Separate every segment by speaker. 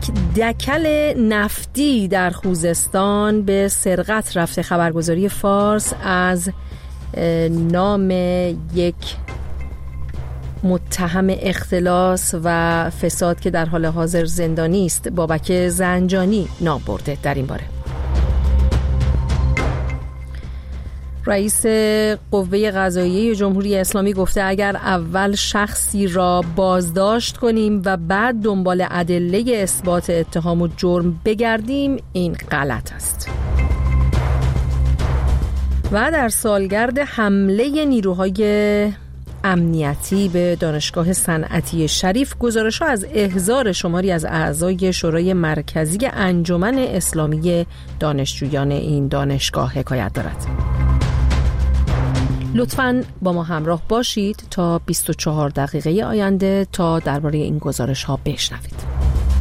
Speaker 1: دکل نفتی در خوزستان به سرقت رفته. خبرگزاری فارس از نام یک متهم اختلاس و فساد که در حال حاضر زندانی است، بابک زنجانی، نام برده. در این باره رئیس قوه قضاییه جمهوری اسلامی گفته اگر اول شخصی را بازداشت کنیم و بعد دنبال ادله اثبات اتهام و جرم بگردیم این غلط است. و در سالگرد حمله نیروهای امنیتی به دانشگاه صنعتی شریف، گزارش‌ها از احضار شماری از اعضای شورای مرکزی انجمن اسلامی دانشجویان این دانشگاه حکایت دارد. لطفاً با ما همراه باشید تا 24 دقیقه آینده تا درباره این گزارش‌ها بشنوید.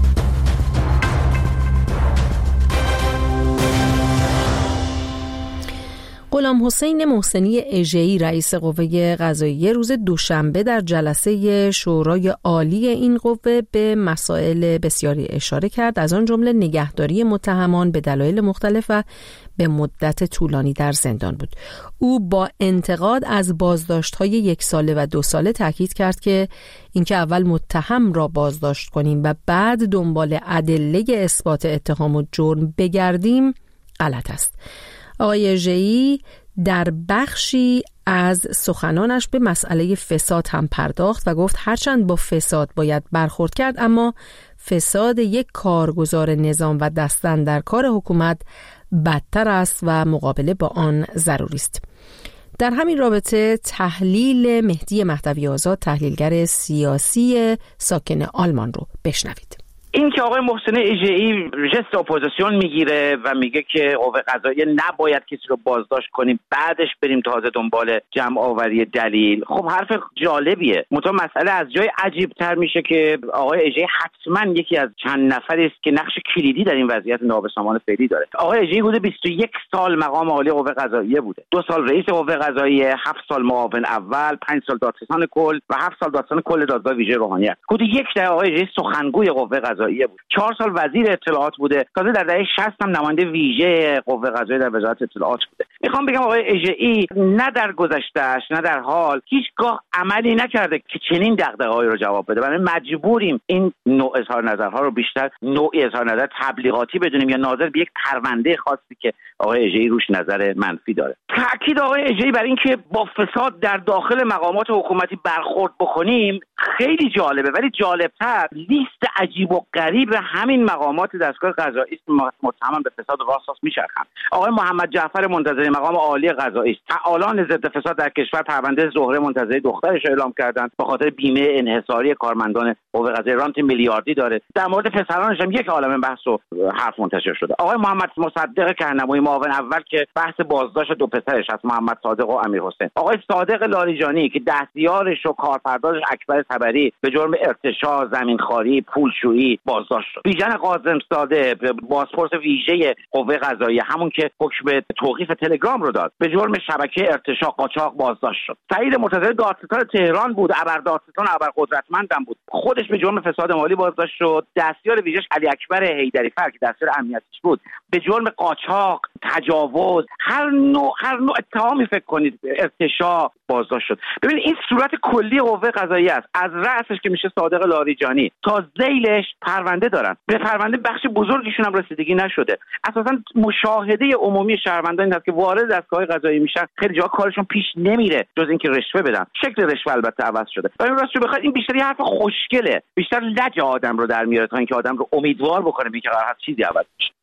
Speaker 1: غلام حسین محسنی اژه‌ای رئیس قوه قضاییه روز دوشنبه در جلسه شورای عالی این قوه به مسائل بسیاری اشاره کرد، از آن جمله نگهداری متهمان به دلایل مختلف و به مدت طولانی در زندان بود. او با انتقاد از بازداشت‌های 1 ساله و 2 ساله تاکید کرد که اینکه اول متهم را بازداشت کنیم و بعد دنبال ادله اثبات اتهام و جرم بگردیم غلط است. آقای اژه‌ای در بخشی از سخنانش به مسئله فساد هم پرداخت و گفت هرچند با فساد باید برخورد کرد، اما فساد یک کارگزار نظام و دستن در کار حکومت بدتر است و مقابله با آن ضروری است. در همین رابطه تحلیل مهدی مهدوی آزاد، تحلیلگر سیاسی ساکن آلمان رو بشنوید.
Speaker 2: این که آقای محسن اژه‌ای ژست اپوزیسیون میگیره و میگه که قوه قضاییه نباید کسی رو بازداشت کنیم بعدش بریم تازه دنبال جمع آوری دلیل، خب حرف جالبیه. منتها مسئله از جای عجیب‌تر میشه که آقای اژه‌ای حتما یکی از چند نفری است که نقش کلیدی در این وضعیت نابسامان فعلی داره. آقای اژه‌ای حدود 21 سال مقام عالی قوه قضاییه بوده، 2 سال رئیس قوه قضاییه، 7 سال معاون اول، 5 سال دادستان کل و 7 سال دادستان کل دادگاه ویژه روحانیت. حدود یک دهه آقای اژه‌ای سخنگوی قوه قضاییه بود، 4 سال وزیر اطلاعات بوده، تازه در دهه 60 هم نماینده ویژه قوه قضاییه در وزارت اطلاعات بوده. میخوام بگم آقای اژه‌ای نه در گذشته‌اش نه در حال هیچگاه عملی نکرده که چنین دغدغه‌هایی رو جواب بده. برای مجبوریم این نوع اظهار نظرها رو بیشتر نوع اظهار نظر تبلیغاتی بدونیم یا ناظر به یک پرونده خاصی که آقای اژه‌ای روش نظر منفی داره. تاکید آقای اژه‌ای بر این که با فساد در داخل مقامات حکومتی برخورد بکنیم خیلی جالبه، ولی جالبتر لیست عجیب و غریب همین مقامات دستگاه قضایی است متهم به فساد راست میچرخند. آقای محمد جعفر منتظری مقام عالی قضایی است، فعالان ضد فساد در کشور پرونده زهره منتظری دخترش اعلام کردند به خاطر بیمه انحصاری کارمندان قوه قضاییه، رانت میلیاردی داره. در مورد پسرانش هم یک عالمه بحث و حرف منتشر شده. آقای محمد مصدق کهنموی معاون اول که بحث بازداشت 2 پسرش از محمد صادق و امیرحسین. آقای صادق لاریجانی که دستیارش و کارفرماش اکبر طبری به جرم ارتشاء، زمینخواری، پولشویی بازداشت شد. بیژن قاسم‌زاده بازپرس ویژه قوه قضاییه، همون که حکم توقیف تلگرام رو داد، به جرم شبکه ارتشاء قاچاق بازداشت شد. سعید مرتضی دادستان تهران بود، ابردادستان ابرقدرتمندم بود، خودش به جرم فساد مالی بازداشت شد. دستیار ویژه‌اش علی اکبر حیدری‌فر که دستیار امنیتیش بود به جرم قاچاق، تجاوز، هر نوع اتهامی فکر کنید ارتشاء بازداشت شد. ببینید این صورت کلی قوه قضاییه است، از رأسش که میشه صادق لاریجانی تا ذیلش پرونده دارن. به پرونده بخش بزرگیشون هم رسیدگی نشده. اساساً مشاهده عمومی شهروندان این است که وارد دستگاه قضایی میشن، خیلی جا کارشون پیش نمیره جز اینکه رشوه بدن. شکل رشوه البته عوض شده. ولی راستش بخواید این بیشتر حرف خوشگله، بیشتر لج آدم رو در میاره تا اینکه آدم رو امیدوار بکنه به اینکه قرار هست چیزی عوض بشه.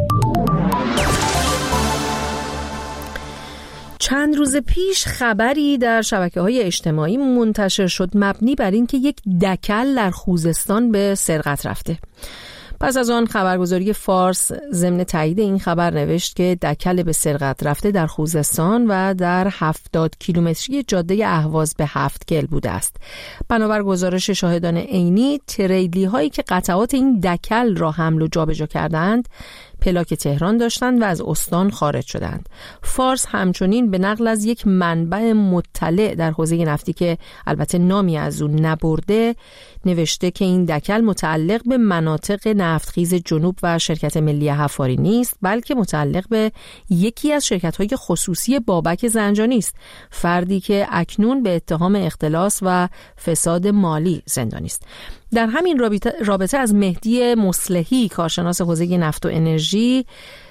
Speaker 1: چند روز پیش خبری در شبکه‌های اجتماعی منتشر شد مبنی بر این که یک دکل در خوزستان به سرقت رفته. پس از آن خبرگزاری فارس ضمن تایید این خبر نوشت که دکل به سرقت رفته در خوزستان و در 70 کیلومتری جاده اهواز به 7 گل بوده است. بنابر گزارش شاهدان عینی، تریلی هایی که قطعات این دکل را حمل و جابجا کردند پلاک تهران داشتند و از استان خارج شدند. فارس همچنین به نقل از یک منبع مطلع در حوزه نفتی که البته نامی از اون نبرده نوشته که این دکل متعلق به مناطق نفتخیز جنوب و شرکت ملی حفاری نیست، بلکه متعلق به یکی از شرکت‌های خصوصی بابک زنجانی است، فردی که اکنون به اتهام اختلاس و فساد مالی زندانی است. در همین رابطه از مهدی مصلحی، کارشناس حوزه نفت و انرژی،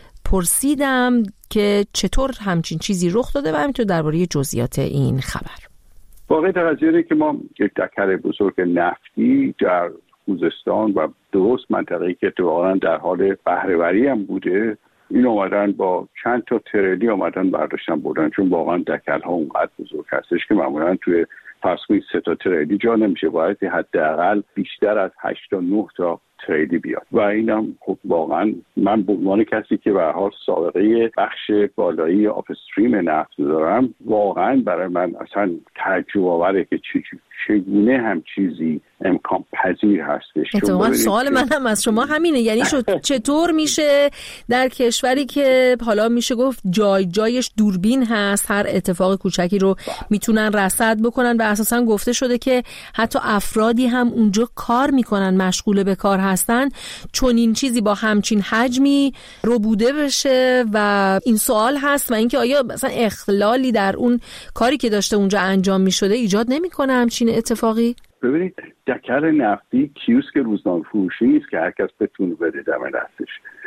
Speaker 1: پرسیدم که چطور همچین چیزی رخ داده و همینطور درباره جزئیات این خبر.
Speaker 3: واقعیت قضیه اینه که ما یک دکل بزرگ نفتی در خوزستان و درست منطقه‌ای که اتفاقاً در حال بهره‌وری هم بوده، این اومدن با چند تا تریلی اومدن برداشتن بردن، چون واقعا دکل‌ها اونقدر بزرگ هستش که معمولاً توی فرض کنید 3 تا تریلی جا نمیشه، باید حداقل بیشتر از 8 تا 9 تا تریلی بیاد و اینم خب واقعا من به عنوان کسی که به هر حال سابقه بخش بالایی آپستریم نفت دارم، واقعا برای من اصلا تعجب آوره که چگونه هم چیزی امکان پذیر هستش.
Speaker 1: اتفاقا سوال من هم از شما همینه، یعنی چطور میشه در کشوری که حالا میشه گفت جایش دوربین هست، هر اتفاق کوچکی رو میتونن رصد بکنن و اساسا گفته شده که حتی افرادی هم اونجا کار میکنن، مشغول به کار هستن، چون این چیزی با همچین حجمی رو بوده بشه و این سوال هست و اینکه آیا مثلا اخلالی در اون کاری که داشته اونجا انجام میشده ایجاد نمیکنه همچین اتفاقی؟
Speaker 3: ببینید دکل نفتی کیوسک روزنامه فروشی نیست که هر کس بتونه بده دم دستش.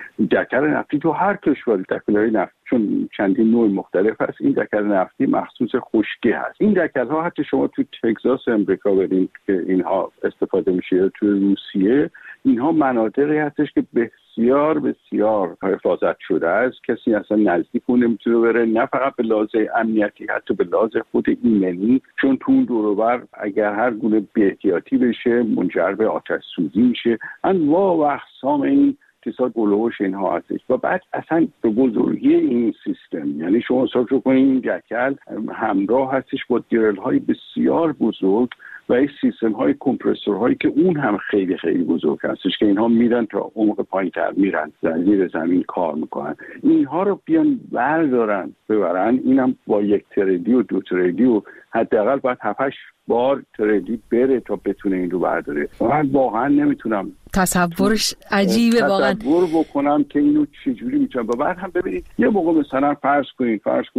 Speaker 3: دکل نفتی تو هر کشوری دکل‌های نفتی چون چندین نوع مختلف هست، این دکل نفتی مخصوص خشکی هست. این دکل‌ها حتی شما تو تگزاس امریکا برید که اینها استفاده میشه، تو روسیه اینها مناطقی هستش که بسیار بسیار حفاظت شده است، کسی اصلا نزدیک اون نمیتونه بره، نه فقط به لحاظ امنیتی، حتی به لحاظ خود ایمنی، چون تو اون دور و بر اگر هر گونه بی‌احتیاطی بشه منجر به آتش سوزی میشه. انواع و اقسام این اقتصاد گلوش اینها هستش و بعد اصلا به بزرگی این سیستم، یعنی شما حساب کنید این دکل همراه هستش با گرل های بسیار بزرگ و این سیستم های کمپرسور هایی که اون هم خیلی خیلی بزرگ هستش که اینها میرن تا عمق پایین تر میرن زیر زمین کار میکنن، اینها رو بیان بردارن ببرن، اینم با 1 تریلی و 2 تریلی و حداقل باید 7-8 بار تریلی بره تا بتونه این رو برداره. من واقعا نمیتونم
Speaker 1: تصورش عجیبه، واقعا
Speaker 3: تصور بکنم که اینو چجوری میتونم. و بعد هم ببینید یه موقع مثلا فرض کنید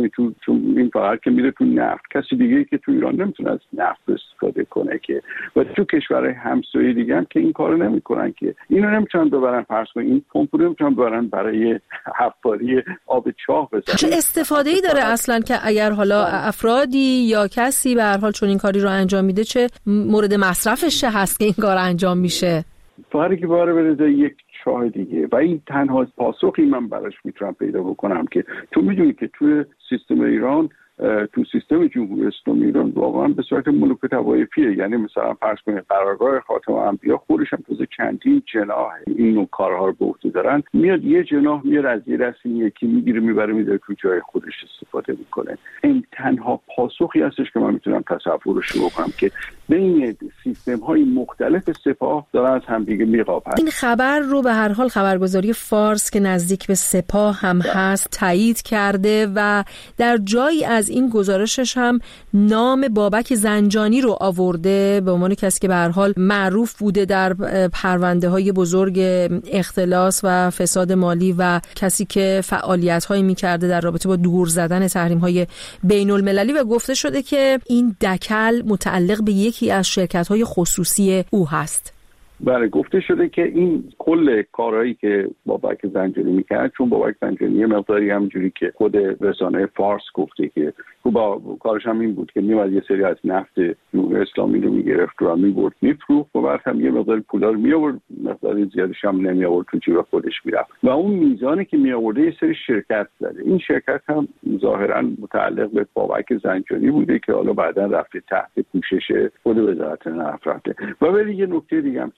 Speaker 3: چون این فقط که میره تو نفت، کسی دیگه که تو ایران نمیتونه از نفت استفاده کنه که، و تو کشورهای همسایه دیگه هم که این کارو نمیکنن که، اینو نمیتونن ببرن فرض کنید این پمپ رو نمیتونن ببرن برای حفاری آب چاه بزنن. چه
Speaker 1: استفاده‌ای داره اصلا که اگر حالا افرادی یا کسی به هر حال چون این کاری رو انجام میده، چه مورد مصرفش چه هست که این کار انجام میشه؟
Speaker 3: فقط که باره بره یک چاه دیگه و این تنها پاسخی من براش میتونم پیدا بکنم که تو میدونی که توی سیستم ایران، تو سیستم جمهوری اسلامی ایران واقعا به صورت ملوک طوایفیه، یعنی مثلا فرض کنید قرارگاه خاتم انبیا خودش هم جز چندین جناح این نوع کارها رو به عهده دارن، میاد یه جناح میاد از یه دست یکی میگیره میبره میذاره تو جای خودش استفاده میکنه. این تنها پاسخی هستش که من میتونم تصورش بکنم که بین سیستم های مختلف سپاه دارن از هم دیگه میقابن.
Speaker 1: این خبر رو به هر حال خبرگزاری فارس که نزدیک به سپاه هم هست تایید کرده و در جایی از این گزارشش هم نام بابک زنجانی رو آورده به عنوان کسی که به هر حال معروف بوده در پرونده های بزرگ اختلاس و فساد مالی و کسی که فعالیت هایی میکرده در رابطه با دور زدن تحریم های بین المللی و گفته شده که این دکل متعلق به یکی از شرکت های خصوصی او هست.
Speaker 3: بله، گفته شده که این کل کارهایی که بابک زنجانی میکرد، چون بابک زنجانی یه مقداری همینجوری که خود رسانه فارس گفته که با کارش هم این بود که میومد یه سری از نفت جمهوری اسلامی رو میگرفت و میبرد میفروخت و بعد هم یه مقدار پولا رو میآورد، مقدار زیادش هم نمیآورد تو جیب خودش میرفت و اون میزانی که میآورده یه سری شرکت زده. این شرکت هم ظاهرا متعلق به بابک زنجانی بوده که حالا بعدا رفته تحت پوشش خود وزارت نفت رفته. و ولی یه نکته دیگه هم که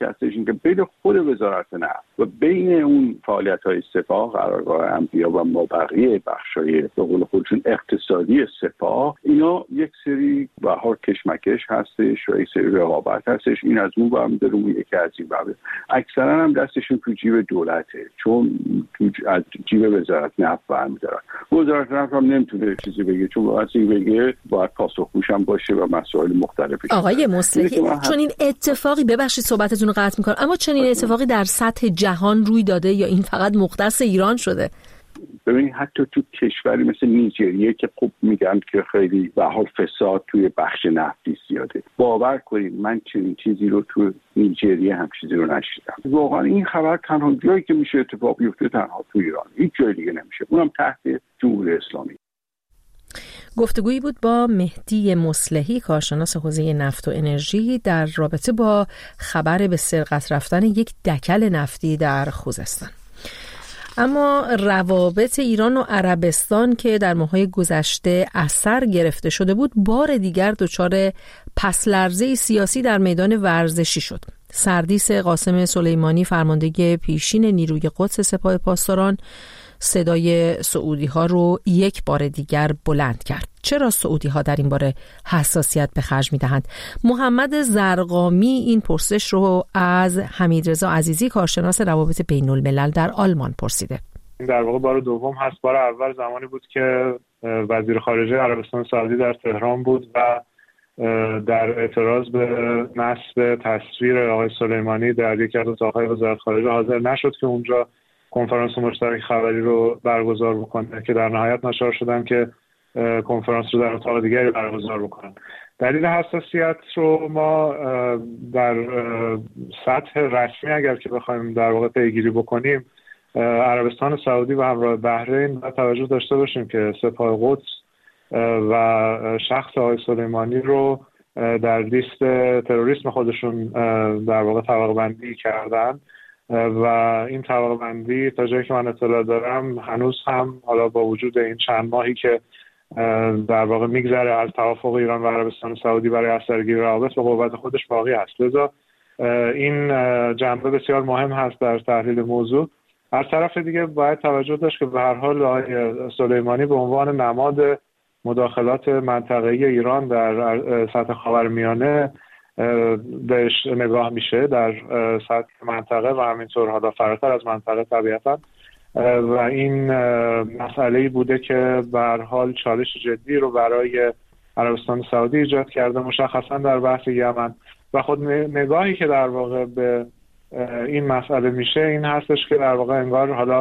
Speaker 3: هستش این که بین خود وزارت نفت و بین اون فعالیت‌های سپاه، قرارگاه انبیا و ما بقیه بخشای به قول خودشون اقتصادی سپاه، اینا یک سری بهار کشمکش هستش و یک سری رقابت هستش. این از اون برمی داره، اون یکی از این برمی. اکثرا هم دستشون تو جیب دولته، چون از جیب وزارت نفت برمی دارن. وزارت نفت هم نمیتونه چیزی بگه، چون واسه بگه باید پاسخگوش هم باشه و مسائل مختلفی.
Speaker 1: آقای مصلحی، چون این اتفاقی، ببخشید صحبتتون رو قطع می‌کنم، اما چنین اتفاقی در سطح جهان روی داده یا این فقط مختص ایران شده؟
Speaker 3: ببینید حتی تو کشوری مثل نیجریه که خب میگن که خیلی به حال فساد توی بخش نفتی زیاده، باور کنید من چنین چیزی رو تو نیجریه هم چیزی رو نشیدم. واقعا این خبر تنها جایی که میشه اتفاق بیفته تنها تو ایران، هیچ جای دیگه نمیشه، اونم تحت جمهوری اسلامی.
Speaker 1: گفتگویی بود با مهدی مصلحی، کارشناس حوزه نفت و انرژی، در رابطه با خبر به سرقت رفتن یک دکل نفتی در خوزستان. اما روابط ایران و عربستان که در ماه‌های گذشته اثر گرفته شده بود، بار دیگر دچار پس لرزه سیاسی در میدان ورزشی شد. سردیس قاسم سلیمانی، فرمانده پیشین نیروی قدس سپاه پاسداران، صدای سعودی ها رو یک بار دیگر بلند کرد. چرا سعودی ها در این باره حساسیت به خرج می دهند؟ محمد زرقامی این پرسش رو از حمیدرضا عزیزی، کارشناس روابط بین الملل در آلمان پرسیده.
Speaker 4: در واقع بار دوم هست. بار اول زمانی بود که وزیر خارجه عربستان سعودی در تهران بود و در اعتراض به نصب تصویر آقای سلیمانی در یکی از اتاق‌های وزارت خارجه حاضر نشد که اونجا کنفرانس مشترک خبری رو برگزار بکنه، که در نهایت ناچار شدن که کنفرانس رو در اتاق دیگری برگزار بکنن. دلیل حساسیت رو ما در سطح رسمی اگر که بخوایم در واقع پیگیری بکنیم، عربستان سعودی و همراه بحرین باید توجه داشته باشیم که سپاه قدس و شخص آقای سلیمانی رو در لیست تروریسم خودشون در واقع طبقه بندی کردن و این طبقه بندی تا جایی که من اطلاع دارم هنوز هم حالا با وجود این چند ماهی که در واقع میگذره از توافق ایران و عربستان سعودی برای اثرگیری روابط به قوت خودش باقی است. لذا این جنبه بسیار مهم هست در تحلیل موضوع. از طرف دیگه باید توجه داشت که به هر حال آقای سلیمانی به عنوان نماد مداخلات منطقه‌ای ایران در سطح خاورمیانه بهش نگاه میشه در سطح منطقه و همینطور حالا فراتر از منطقه طبیعتا، و این مسئله‌ای بوده که به هر حال چالش جدی رو برای عربستان سعودی ایجاد کرده، مشخصا در بحث یمن. و خود نگاهی که در واقع به این مسئله میشه این هستش که در واقع انگار حالا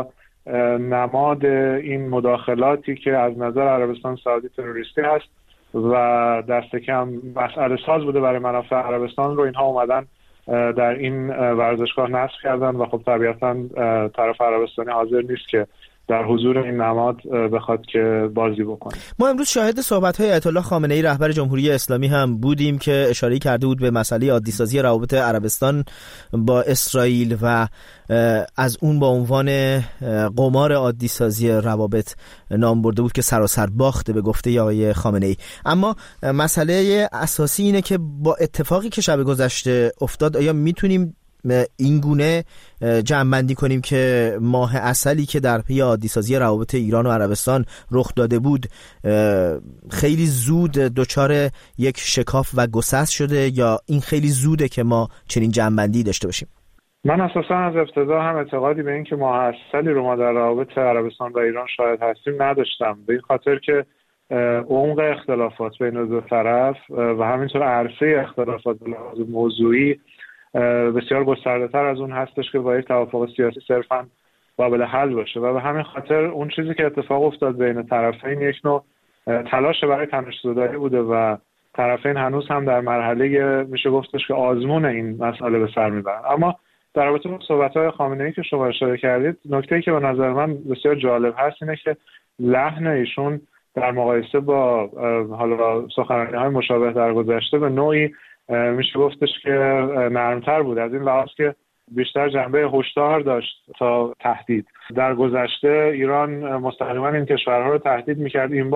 Speaker 4: نماد این مداخلاتی که از نظر عربستان سعودی تروریستی هست و دست کم مسئله ساز بوده برای منافع عربستان رو اینها اومدن در این ورزشگاه نصب کردن و خب طبیعتاً طرف عربستانی حاضر نیست که در حضور این نماد بخواد که بازی بکنه.
Speaker 5: ما امروز شاهد صحبت‌های آیت الله خامنه‌ای رهبر جمهوری اسلامی هم بودیم که اشاره کرده بود به مسئله عادی‌سازی روابط عربستان با اسرائیل و از اون با عنوان قمار عادی‌سازی روابط نام برده بود که سراسر باخته به گفته آقای خامنه‌ای. اما مسئله اساسی اینه که با اتفاقی که شب گذشته افتاد آیا میتونیم این گونه جمع‌بندی کنیم که ماه عسلی که در پی عادی‌سازی روابط ایران و عربستان رخ داده بود خیلی زود دچار یک شکاف و گسست شده، یا این خیلی زوده که ما چنین جمع‌بندی داشته باشیم؟
Speaker 4: من اساساً از ابتدا هم اعتقادی به این که ماه عسلی رو ما در روابط عربستان و ایران شاهد هستیم نداشتم، به این خاطر که عمق اختلافات بین دو طرف و همینطور عرصه اختلافات به لحاظ موضوعی بسیار گسترده‌تر از اون هستش که با یک توافق سیاسی صرفاً قابل حل باشه، و به همین خاطر اون چیزی که اتفاق افتاد بین طرفین یک نوع تلاش برای تنش‌زدایی بوده و طرفین هنوز هم در مرحله میشه گفتش که آزمون این مسئله به سر میبرن. اما در رابطه با صحبت‌های خامنه‌ای که شما اشاره کردید، نکته‌ای که به نظر من بسیار جالب هست اینه که لحن ایشون در مقایسه با حالا سخنرانی‌های مشابه در گذشته به نوعی میشه گفتش که نرمتر بود، از این لحاظ که بیشتر جنبه هشدار داشت تا تهدید. در گذشته ایران مستقیما این کشورها رو تهدید میکرد، این بار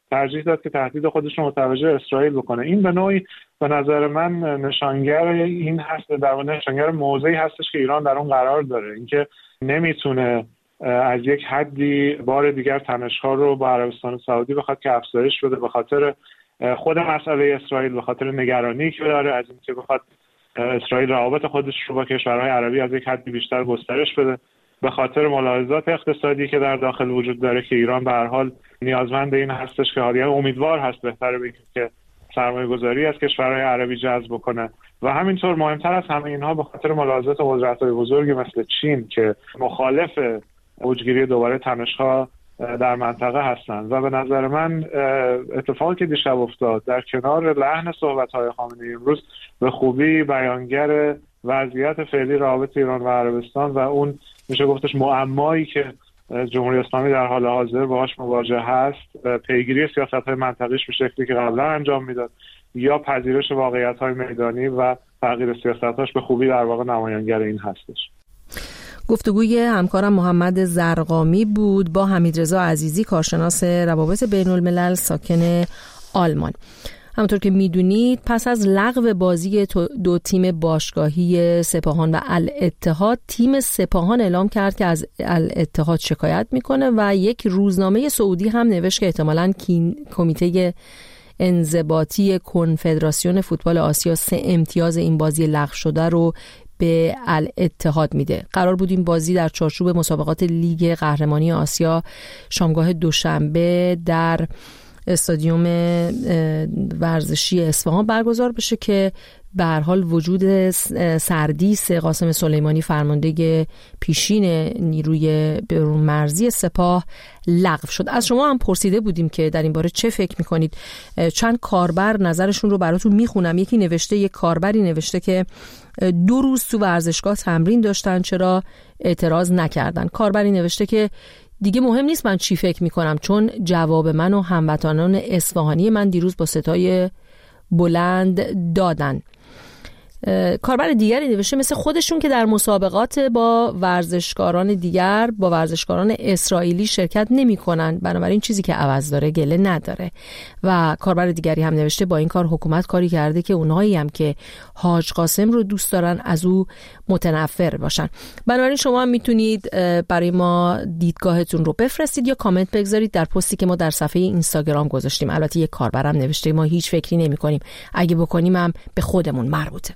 Speaker 4: ترجیح داد که تهدید خودش رو متوجه اسرائیل بکنه. این به نوعی به نظر من نشانگر این هست، در واقع نشانگر موضعی هستش که ایران در اون قرار داره، اینکه نمیتونه از یک حدی بار دیگر تنش‌ها رو با عربستان سعودی بخواد که افزایش بده به خاطر خود مسئله اسرائیل، به خاطر نگرانی که داره از اینکه بخواد اسرائیل روابط خودش رو با کشورهای عربی از یک حدی بیشتر گسترش بده، به خاطر ملاحظات اقتصادی که در داخل وجود داره که ایران به هر حال نیازمند این هستش که امیدوار هست بهتره بگیم که سرمایه‌گذاری از کشورهای عربی جذب کنه و همینطور مهمتر از همه اینها به خاطر ملاحظات قدرت‌های بزرگی مثل چین که مخالف اوجگیری دوباره تنش‌ها در منطقه هستند. و به نظر من اتفاقی که دیشب افتاد در کنار لحن صحبت‌های خامنه‌ای امروز به خوبی بیانگر وضعیت فعلی روابط ایران و عربستان و اون میشه گفتش معمایی که جمهوری اسلامی در حال حاضر باهاش مواجه هست، پیگیری سیاست‌های منطقیش به شکلی که قبلا انجام میداد یا پذیرش واقعیت‌های میدانی و تغییر سیاست‌هاش به خوبی در واقع نمایانگر این هستش.
Speaker 1: گفتگوی همکارم محمد زرقامی بود با حمیدرضا عزیزی، کارشناس روابط بین‌الملل ساکن آلمان. همونطور که میدونید پس از لغو بازی دو تیم باشگاهی سپاهان و الاتحاد، تیم سپاهان اعلام کرد که از الاتحاد شکایت میکنه و یک روزنامه سعودی هم نوشت که احتمالاً کمیته انضباطی کنفدراسیون فوتبال آسیا 3 امتیاز این بازی لغو شده رو به الاتحاد میده. قرار بود این بازی در چارچوب مسابقات لیگ قهرمانی آسیا شامگاه دوشنبه در استادیوم ورزشی اصفهان برگزار بشه که به هر حال وجود سردیس قاسم سلیمانی فرمانده پیشین نیروی برون مرزی سپاه لغو شد. از شما هم پرسیده بودیم که در این باره چه فکر میکنید. چند کاربر نظرشون رو براتون میخونم. یک کاربری نوشته که 2 روز تو ورزشگاه تمرین داشتن، چرا اعتراض نکردن. کاربری نوشته که دیگه مهم نیست من چی فکر میکنم، چون جواب من و هموطنان اصفهانی من دیروز با صدای بلند دادن. کاربر دیگری نوشته مثل خودشون که در مسابقات با ورزشکاران دیگر، با ورزشکاران اسرائیلی شرکت نمی کنن، بنابراین چیزی که عوض داره گله نداره. و کاربر دیگری هم نوشته با این کار حکومت کاری کرده که اونهایی هم که حاج قاسم رو دوست دارن از او متنفر باشن. بنابراین شما هم میتونید برای ما دیدگاهتون رو بفرستید یا کامنت بگذارید در پستی که ما در صفحه اینستاگرام گذاشتیم. البته یک کاربرم نوشته ما هیچ فکری نمی کنیم، اگه بکنیم هم به خودمون مربوطه.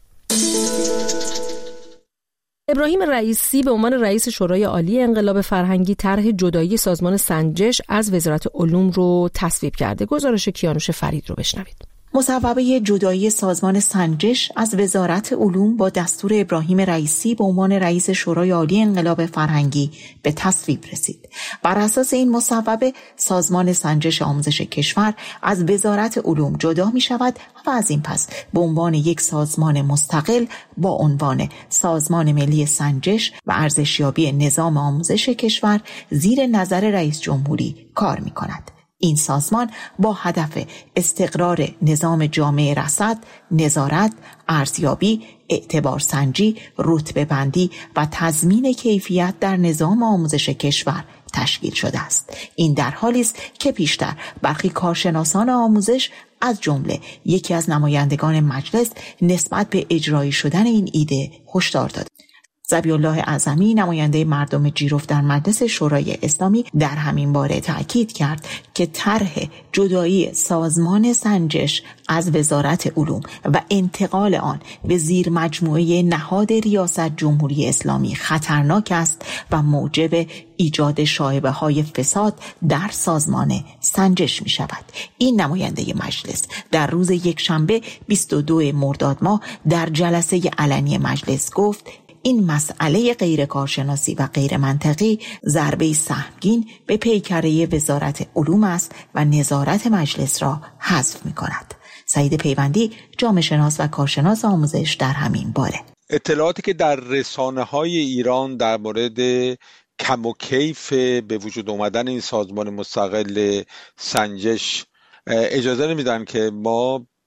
Speaker 1: ابراهیم رئیسی به عنوان رئیس شورای عالی انقلاب فرهنگی طرح جدایی سازمان سنجش از وزارت علوم رو تصویب کرده. گزارش کیانوش فرید رو بشنوید.
Speaker 6: مصوبه جدایی سازمان سنجش از وزارت علوم با دستور ابراهیم رئیسی به عنوان رئیس شورای عالی انقلاب فرهنگی به تصویب رسید. بر اساس این مصوبه سازمان سنجش آموزش کشور از وزارت علوم جدا می شود و از این پس به عنوان یک سازمان مستقل با عنوان سازمان ملی سنجش و ارزشیابی نظام آموزش کشور زیر نظر رئیس جمهوری کار می کند. این سازمان با هدف استقرار نظام جامع رصد، نظارت، ارزیابی، اعتبار سنجی، رتبه بندی و تضمین کیفیت در نظام آموزش کشور تشکیل شده است. این در حالی است که پیشتر برخی کارشناسان آموزش از جمله یکی از نمایندگان مجلس نسبت به اجرایی شدن این ایده هشدار داد. ذبیح‌الله اعظمی نماینده مردم جیرف در مجلس شورای اسلامی در همین باره تأکید کرد که طرح جدایی سازمان سنجش از وزارت علوم و انتقال آن به زیر مجموعه نهاد ریاست جمهوری اسلامی خطرناک است و موجب ایجاد شایبه‌های فساد در سازمان سنجش می شود. این نماینده مجلس در روز یکشنبه 22 مرداد ماه در جلسه علنی مجلس گفت این مسئله غیر کارشناسی و غیر منطقی ضربه سهمگین به پیکره وزارت علوم است و نظارت مجلس را حذف می کند. سعید پیوندی جامعه شناس و کارشناس آموزش در همین باره.
Speaker 7: اطلاعاتی که در رسانه‌های ایران در مورد کم و کیف به وجود آمدن این سازمان مستقل سنجش اجازه نمیدن که ما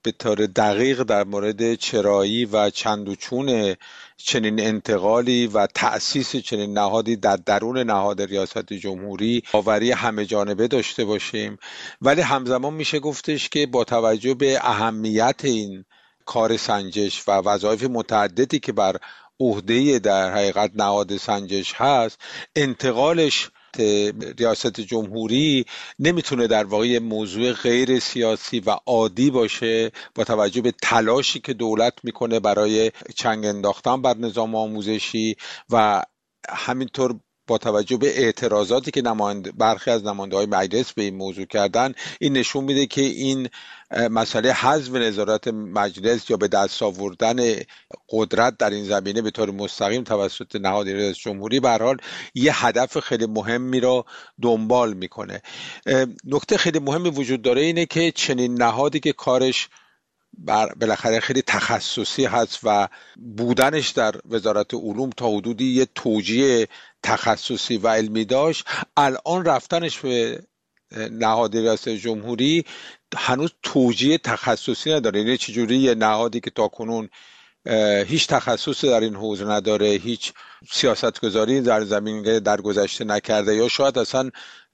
Speaker 7: به طور دقیق در مورد چرایی و چند و چون چنین انتقالی و تأسیس چنین نهادی در درون نهاد ریاست جمهوری باوری همه جانبه داشته باشیم، ولی همزمان میشه گفتش که با توجه به اهمیت این کار سنجش و وظایف متعددی که بر عهده در حقیقت نهاد سنجش هست، انتقالش ریاست جمهوری نمیتونه در واقع موضوع غیر سیاسی و عادی باشه با توجه به تلاشی که دولت میکنه برای چنگ انداختن بر نظام آموزشی و همینطور با توجه به اعتراضاتی که برخی از نماینده‌های مجلس به این موضوع کردن. این نشون میده که این مسئله حذف نظارت مجلس یا به دست آوردن قدرت در این زمینه به طور مستقیم توسط نهاد ریاست جمهوری به هر حال یه هدف خیلی مهمی را دنبال میکنه. نکته خیلی مهمی وجود داره اینه که چنین نهادی که کارش بالاخره خیلی تخصصی هست و بودنش در وزارت علوم تا حدودی یه توجیه تخصصی و علمی داشت، الان رفتنش به نهاد ریاست جمهوری هنوز توجیه تخصصی نداره. یعنی چجوری یه نهادی که تاکنون هیچ تخصصی در این حوزه نداره، هیچ سیاستگذاری در زمینه در گذشته نکرده یا شاید اصلا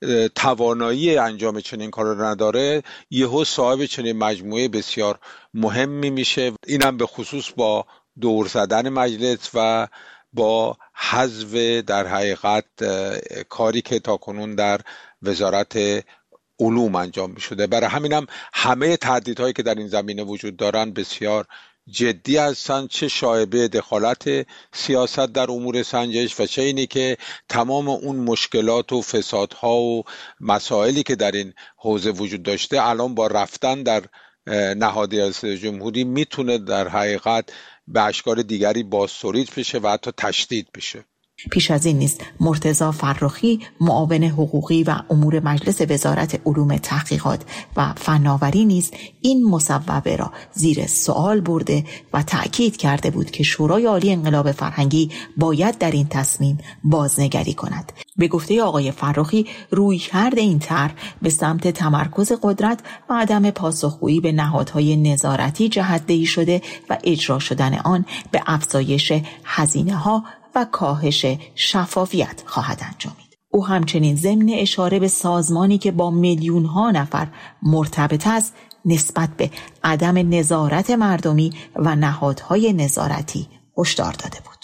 Speaker 7: توانایی انجام چنین کار رو نداره، یهو صاحب چنین مجموعه بسیار مهمی میشه. اینم به خصوص با دور زدن مجلس و با حذف در حقیقت کاری که تاکنون در وزارت علوم انجام میشده. برای همینم همه تهدیدهایی که در این زمینه وجود دارن بسیار جدی هستند، چه شایبه دخالت سیاست در امور سنجش و چه اینی که تمام اون مشکلات و فسادها و مسائلی که در این حوزه وجود داشته الان با رفتن در نهاد ریاست جمهوری میتونه در حقیقت به اشکال دیگری بازتولید بشه و حتی تشدید بشه.
Speaker 6: پیش از این نیز مرتضی فرخی معاون حقوقی و امور مجلس وزارت علوم تحقیقات و فناوری نیز این مصوبه را زیر سوال برده و تأکید کرده بود که شورای عالی انقلاب فرهنگی باید در این تصمیم بازنگری کند. به گفته آقای فرخی رویکرد این طرح به سمت تمرکز قدرت و عدم پاسخگویی به نهادهای نظارتی جهت‌دهی شده و اجرا شدن آن به افزایش هزینه‌ها و کاهش شفافیت خواهد انجامید. او همچنین ضمن اشاره به سازمانی که با میلیون‌ها نفر مرتبط است نسبت به عدم نظارت مردمی و نهادهای نظارتی هشدار داده بود.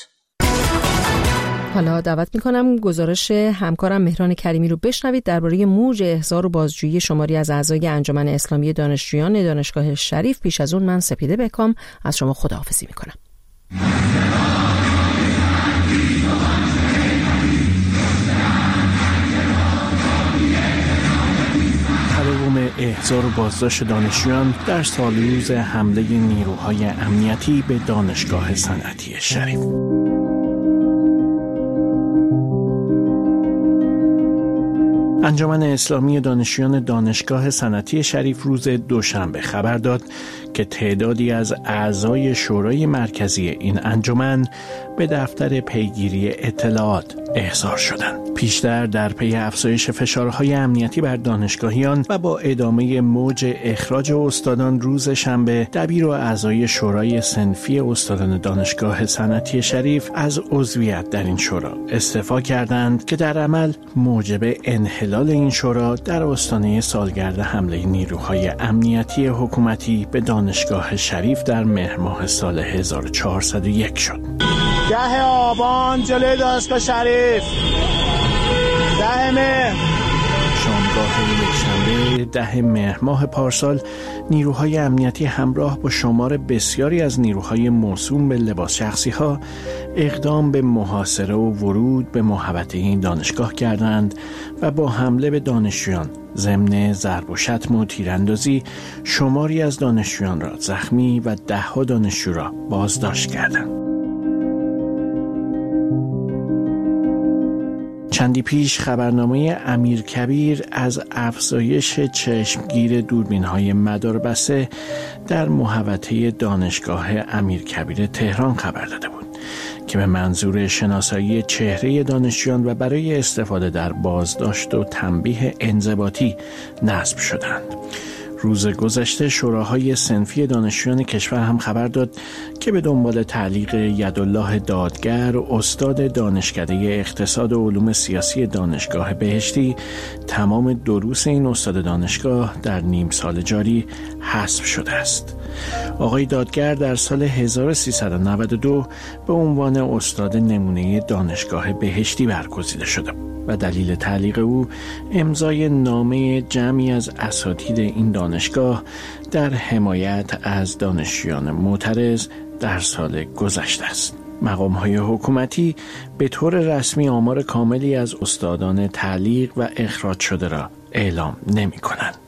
Speaker 1: حالا دعوت می‌کنم گزارش همکارم مهران کریمی رو بشنوید درباره موج احضار و بازجویی شماری از اعضای انجمن اسلامی دانشجویان دانشگاه شریف. پیش از اون من سپیده بکام از شما خداحافظی می‌کنم.
Speaker 8: احضار و بازداشت دانشجویان در سالروز حمله نیروهای امنیتی به دانشگاه صنعتی شریف. انجمن اسلامی دانشجویان دانشگاه صنعتی شریف روز دوشنبه خبر داد که تعدادی از اعضای شورای مرکزی این انجمن به دفتر پیگیری اطلاعات احضار شدند. پیشتر در پی افزایش فشارهای امنیتی بر دانشگاهیان و با ادامه موج اخراج استادان روز شنبه، دبیر و اعضای شورای صنفی استادان دانشگاه صنعتی شریف از عضویت در این شورا استعفا کردند که در عمل موجب انحلال این شورا در آستانه سالگرد حمله نیروهای امنیتی حکومتی به دانشگاه شریف در مهر ماه سال 1401 شد.
Speaker 9: 10 آبان جلوی دانشگاه شریف، 10 مهر.
Speaker 8: شامگاه یکشنبه 10 مهر ماه پارسال نیروهای امنیتی همراه با شمار بسیاری از نیروهای موسوم به لباس شخصی ها اقدام به محاصره و ورود به محوطه این دانشگاه کردند و با حمله به دانشجویان ضمن ضرب و شتم و تیراندازی شماری از دانشجویان را زخمی و 10 دانشجو را بازداشت کردند. چندی پیش خبرنامه امیرکبیر از افزایش چشمگیر دوربین‌های مداربسته در محوطه دانشگاه امیرکبیر تهران خبر داده بود که به منظور شناسایی چهره دانشجویان و برای استفاده در بازداشت و تنبیه انضباطی نصب شدند. روز گذشته شوراهای صنفی دانشجویان کشور هم خبر داد که به دنبال تعلیق یدالله دادگر، استاد دانشکده اقتصاد و علوم سیاسی دانشگاه بهشتی، تمام دروس این استاد دانشگاه در نیم سال جاری حذف شده است. آقای دادگر در سال 1392 به عنوان استاد نمونه دانشگاه بهشتی برگزیده شده و دلیل تعلیق او امضای نامه جمعی از اساتید این دانشگاه در حمایت از دانشجویان معترض در سال گذشته است. مقام‌های حکومتی به طور رسمی آمار کاملی از استادان تعلیق و اخراج شده را اعلام نمی‌کنند.